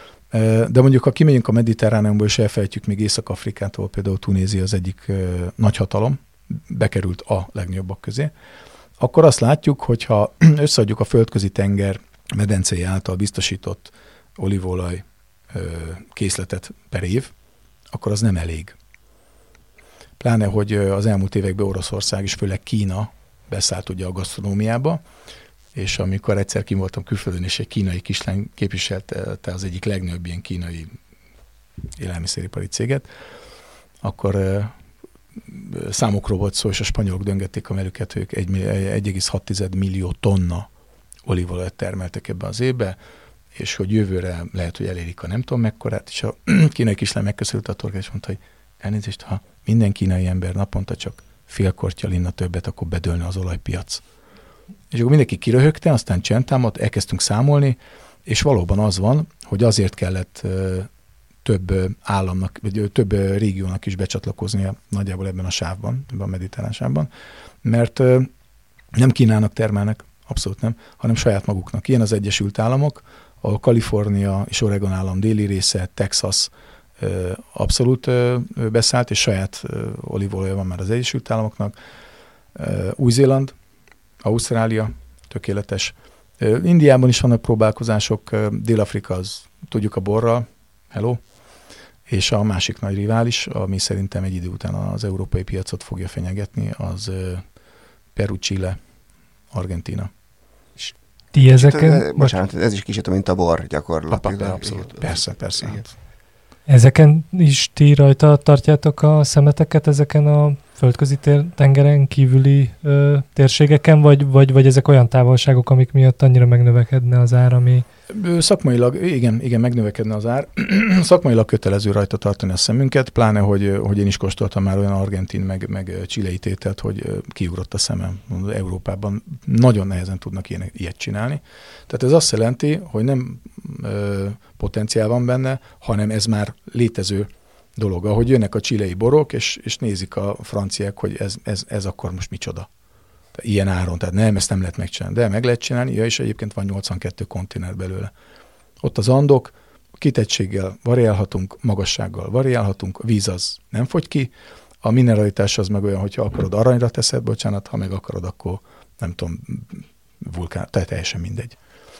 De mondjuk, ha kimegyünk a Mediterráneumból, és elfelejtjük még Észak-Afrikától, például Tunézia az egyik nagyhatalom, bekerült a legnagyobbak közé, akkor azt látjuk, hogyha összeadjuk a Földközi tenger medencei által biztosított olívolaj készletet per év, akkor az nem elég. Pláne, hogy az elmúlt években Oroszország és főleg Kína beszállt ugye a gasztronómiába, és amikor egyszer kim voltam külföldön, és egy kínai kislány képviselte az egyik legnagyobb ilyen kínai élelmiszeripari céget, akkor számokról volt szó, és a spanyolok döngették a melüket, ők 1,6 millió tonna olívolajat termeltek ebbe az évbe, és hogy jövőre lehet, hogy elérik a nem tudom mekkorát, és a kínai kislány megköszölte a torkát, és mondta, hogy elnézést, ha minden kínai ember naponta csak fél kortyal inna többet, akkor bedőlne az olajpiac. És akkor mindenki kiröhögte, aztán csendtámadt, elkezdtünk számolni, és valóban az van, hogy azért kellett több államnak, vagy több régiónak is becsatlakoznia nagyjából ebben a sávban, ebben a mediterrán sávban, mert nem Kínának termelnek, abszolút nem, hanem saját maguknak. Ilyen az Egyesült Államok, ahol Kalifornia és Oregon állam déli része, Texas abszolút beszállt, és saját olívolaj van már az Egyesült Államoknak. Új-Zéland, Ausztrália, tökéletes. Indiában is vannak próbálkozások, Dél-Afrika az, tudjuk, a borral, hello, és a másik nagy rivális, ami szerintem egy idő után az európai piacot fogja fenyegetni, az Peru, Chile, Argentína. Ti ezeken... Bocsánat, ez is kicsit, mint a bor gyakorlatilag. Abszolút. Persze. Ezeken is ti rajta tartjátok a szemeteket, ezeken a földközi tengeren kívüli térségeken, vagy ezek olyan távolságok, amik miatt annyira megnövekedne az ár, ami... Szakmailag, igen, megnövekedne az ár. Szakmailag kötelező rajta tartani a szemünket, pláne, hogy én is kóstoltam már olyan argentin, meg chilei tételt, hogy kiugrott a szemem. Európában nagyon nehezen tudnak ilyet csinálni. Tehát ez azt jelenti, hogy nem potenciál van benne, hanem ez már létező dolog, ahogy jönnek a chilei borok, és nézik a franciák, hogy ez akkor most micsoda. Ilyen áron, tehát nem, ezt nem lehet megcsinálni. De meg lehet csinálni, és egyébként van 82 konténer belőle. Ott az Andok, kitettséggel variálhatunk, magassággal variálhatunk, a víz az nem fogy ki, a mineralitás az meg olyan, hogyha akarod aranyra teszed, bocsánat, ha meg akarod, akkor nem tudom, vulkán, tehát teljesen mindegy.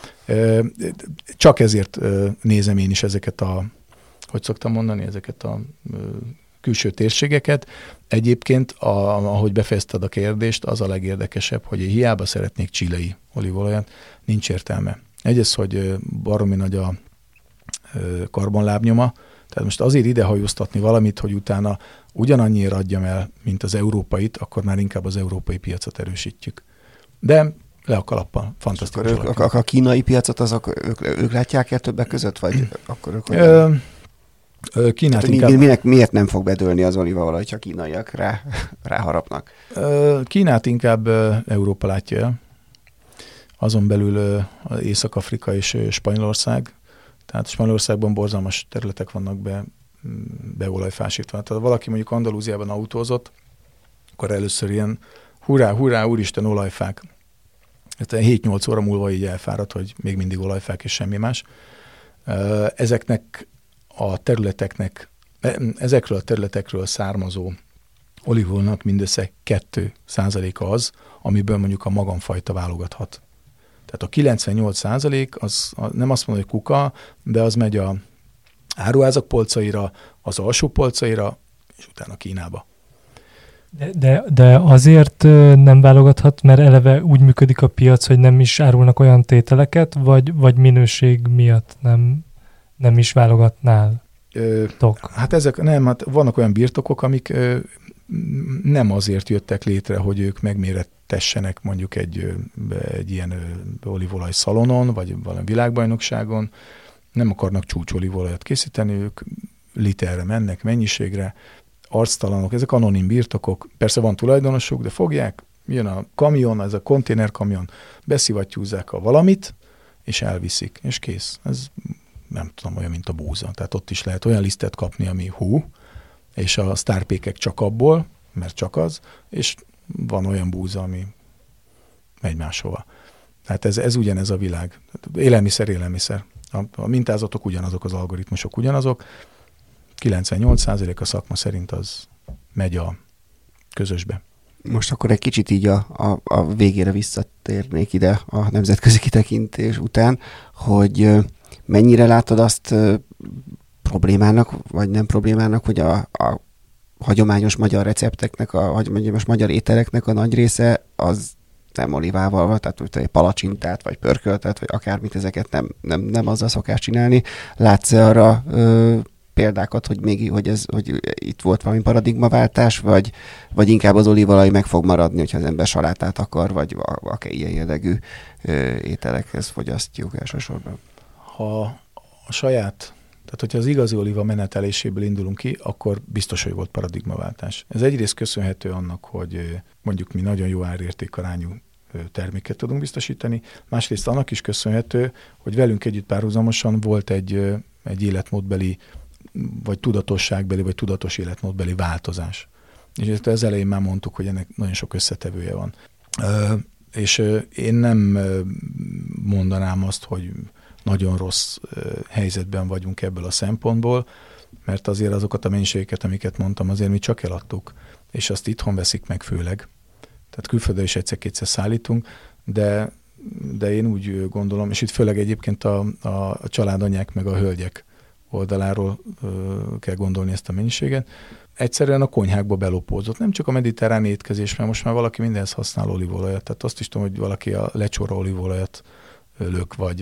Csak ezért nézem én is ezeket hogy szoktam mondani, ezeket a külső térségeket. Egyébként, ahogy befejezted a kérdést, az a legérdekesebb, hogy én hiába szeretnék chilei olívolajat, nincs értelme. Egyrészt, hogy baromi nagy a karbonlábnyoma, tehát most azért idehajóztatni valamit, hogy utána ugyanannyira adjam el, mint az európait, akkor már inkább az európai piacot erősítjük. De le a kalappal, fantasztikus. A kínai piacot ők látják el többek között, vagy akkor ők Kínát inkább... Miért nem fog bedőlni az olívaolaj, ha kínaiak ráharapnak? Kínát inkább Európa látja el. Azon belül Észak-Afrika és Spanyolország. Tehát Spanyolországban borzalmas területek vannak beolajfásítva. Tehát ha valaki mondjuk Andalúziában autózott, akkor először ilyen hurrá, úristen, olajfák. 7-8 óra múlva így elfáradt, hogy még mindig olajfák és semmi más. Ezekről a területekről származó olívaolajnak mindössze 2% az, amiből mondjuk a magamfajta válogathat. Tehát a 98% az nem azt mondom, hogy kuka, de az megy a áruházak polcaira, az alsó polcaira, és utána Kínába. De azért nem válogathat, mert eleve úgy működik a piac, hogy nem is árulnak olyan tételeket, vagy minőség miatt nem is válogatnál? Hát vannak olyan birtokok, amik nem azért jöttek létre, hogy ők megmérettessenek mondjuk egy ilyen olívolaj szalonon, vagy valami világbajnokságon. Nem akarnak csúcsolívolajat készíteni, ők literre mennek, mennyiségre, arctalanok, ezek anonim birtokok. Persze van tulajdonosuk, de fogják, jön a kamion, ez a konténerkamion, beszivattyúzzák a valamit, és elviszik, és kész. Ez nem tudom, olyan, mint a búza. Tehát ott is lehet olyan lisztet kapni, ami és a sztárpékek csak abból, mert csak az, és van olyan búza, ami megy máshova. Tehát ez ugyanez a világ. Élelmiszer. A mintázatok ugyanazok, az algoritmusok ugyanazok. 98% a szakma szerint az megy a közösbe. Most akkor egy kicsit így a végére visszatérnék ide a nemzetközi kitekintés után, hogy mennyire látod azt problémának, vagy nem problémának, hogy a hagyományos magyar recepteknek, a hagyományos magyar ételeknek a nagy része az nem olívával van, tehát hogy palacsintát, vagy pörköltet, vagy akármit, ezeket nem azzal szokás csinálni. Látsz-e arra példákat, hogy itt volt valami paradigmaváltás, vagy inkább az olívaolaj meg fog maradni, hogyha az ember salátát akar, vagy akár ilyen jellegű ételekhez fogyasztjuk elsősorban? Ha a saját, tehát hogyha az igazi olíva meneteléséből indulunk ki, akkor biztos, hogy volt paradigmaváltás. Ez egyrészt köszönhető annak, hogy mondjuk mi nagyon jó árértékarányú terméket tudunk biztosítani, másrészt annak is köszönhető, hogy velünk együtt párhuzamosan volt egy életmódbeli, vagy tudatosságbeli, vagy tudatos életmódbeli változás. És ezt az elején már mondtuk, hogy ennek nagyon sok összetevője van. És én nem mondanám azt, hogy nagyon rossz helyzetben vagyunk ebből a szempontból, mert azért azokat a mennyiségeket, amiket mondtam, azért mi csak eladtuk, és azt itthon veszik meg főleg. Tehát külföldre is egyszer-kétszer szállítunk, de én úgy gondolom, és itt főleg egyébként a családanyák meg a hölgyek oldaláról kell gondolni ezt a mennyiséget. Egyszerűen a konyhákba belopózott. Nem csak a mediterrán étkezés, mert most már valaki mindenhez használ olívolajat. Tehát azt is tudom, hogy valaki a lecsóra olívolajat lök, vagy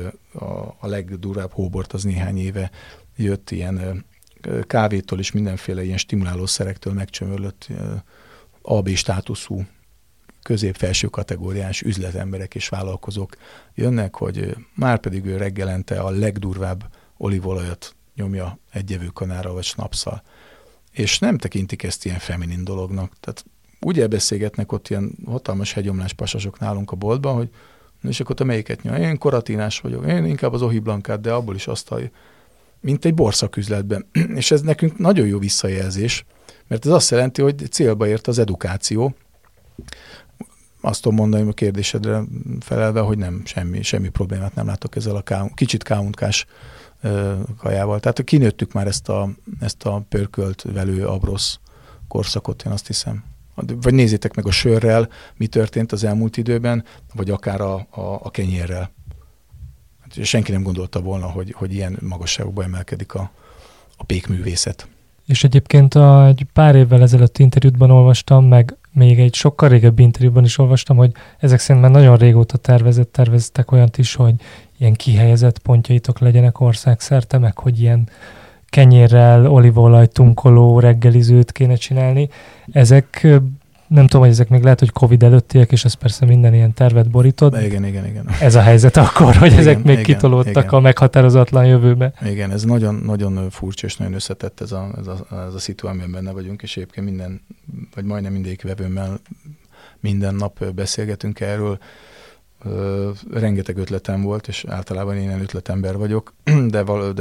a legdurvább hóbort az néhány éve jött ilyen kávétól és mindenféle ilyen stimulálószerektől megcsömörlött AB státuszú közép-felső kategóriás üzletemberek és vállalkozók jönnek, hogy már pedig ő reggelente a legdurvább olívolajat nyomja egy evőkanálra vagy snapsszal. És nem tekintik ezt ilyen feminin dolognak. Tehát úgy elbeszélgetnek ott ilyen hatalmas hegyomlás pasasok nálunk a boltban, hogy és akkor te melyiket nyom? Én koratinás vagyok, én inkább az Ohi Blancát, de abból is azt mint egy borszaküzletben. És ez nekünk nagyon jó visszajelzés, mert ez azt jelenti, hogy célba ért az edukáció. Azt tudom mondani a kérdésedre felelve, hogy nem, semmi problémát nem látok ezzel a kicsit káuntkás kajával. Tehát kinőttük már ezt a pörkölt, velő, abrosz korszakot, én azt hiszem. Vagy nézzétek meg a sörrel, mi történt az elmúlt időben, vagy akár a kenyérrel. Senki nem gondolta volna, hogy ilyen magasságokba emelkedik a pékművészet. És egyébként egy pár évvel ezelőtt interjútban olvastam, meg még egy sokkal régebbi interjúban is olvastam, hogy ezek szerint már nagyon régóta terveztek olyant is, hogy ilyen kihelyezett pontjaitok legyenek országszerte, meg hogy ilyen kenyérrel, olívaolaj tunkoló reggelizőt kéne csinálni. Ezek, nem tudom, hogy ezek még lehet, hogy Covid előttiek, és ez persze minden ilyen tervet borítod. Igen. Ez a helyzet akkor, hogy igen, ezek még kitolódtak a meghatározatlan jövőbe. Igen, ez nagyon, nagyon furcsa és nagyon összetett ez a szitu, amiben benne vagyunk, és egyébként vagy majdnem mindegyik vevőmmel minden nap beszélgetünk erről. Rengeteg ötletem volt, és általában én ilyen ötletember vagyok, de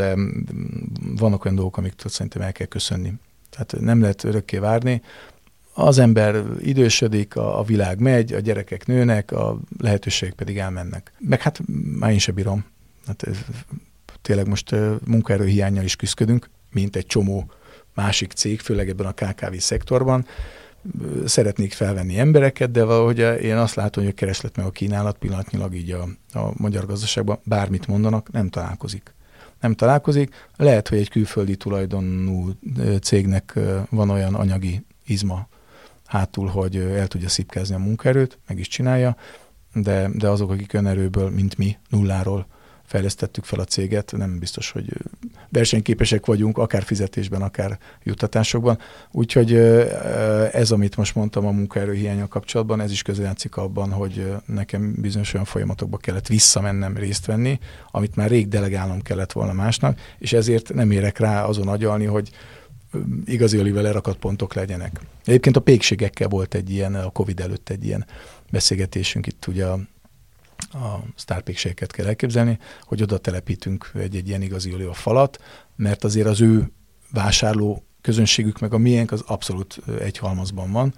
vannak olyan dolgok, amiket szerintem el kell köszönni. Tehát nem lehet örökké várni. Az ember idősödik, a világ megy, a gyerekek nőnek, a lehetőségek pedig elmennek. Meg hát már én sem bírom. Hát tényleg most munkaerőhiánnyal is küzdködünk, mint egy csomó másik cég, főleg ebben a KKV szektorban. Szeretnék felvenni embereket, de valahogy én azt látom, hogy a kereslet meg a kínálat pillanatnyilag így a magyar gazdaságban bármit mondanak, nem találkozik. Lehet, hogy egy külföldi tulajdonú cégnek van olyan anyagi izma hátul, hogy el tudja szipkázni a munkaerőt, meg is csinálja, de azok, akik önerőből, mint mi, nulláról fejlesztettük fel a céget, nem biztos, hogy versenyképesek vagyunk, akár fizetésben, akár juttatásokban. Úgyhogy ez, amit most mondtam a munkaerőhiánnyal kapcsolatban, ez is közrejátszik abban, hogy nekem bizonyos olyan folyamatokba kellett visszamennem, részt venni, amit már rég delegálnom kellett volna másnak, és ezért nem érek rá azon agyalni, hogy igazi olival lerakat pontok legyenek. Egyébként a pékségekkel volt egy ilyen, a Covid előtt egy ilyen beszélgetésünk, itt ugye a sztárpékségeket kell elképzelni, hogy oda telepítünk egy ilyen igazi oliva falat, mert azért az ő vásárló közönségük meg a miénk az abszolút egy halmazban van.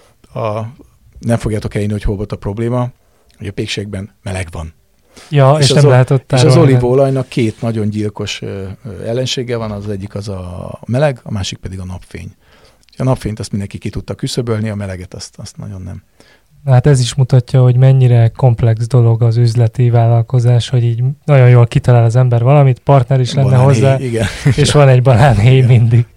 Nem fogjátok elhinni, hogy hol volt a probléma, hogy a pékségben meleg van. Ja, és nem lehet ott tárolni. És az olívaolajnak két nagyon gyilkos ellensége van, az egyik az a meleg, a másik pedig a napfény. A napfényt azt mindenki ki tudta küszöbölni, a meleget azt nagyon nem. Hát ez is mutatja, hogy mennyire komplex dolog az üzleti vállalkozás, hogy így nagyon jól kitalál az ember valamit, partner is lenne hozzá, igen. És van egy banánhéj mindig.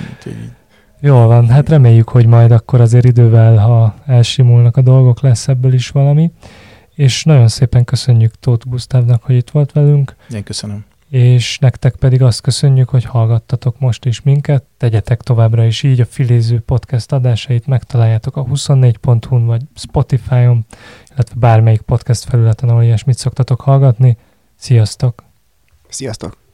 Jól van, hát reméljük, hogy majd akkor azért idővel, ha elsimulnak a dolgok, lesz ebből is valami. És nagyon szépen köszönjük Tóth Gusztávnak, hogy itt volt velünk. Én köszönöm. És nektek pedig azt köszönjük, hogy hallgattatok most is minket. Tegyetek továbbra is így, a Filéző podcast adásait megtaláljátok a 24.hu-n vagy Spotify-on, illetve bármelyik podcast felületen, ahol ilyesmit szoktatok hallgatni. Sziasztok! Sziasztok!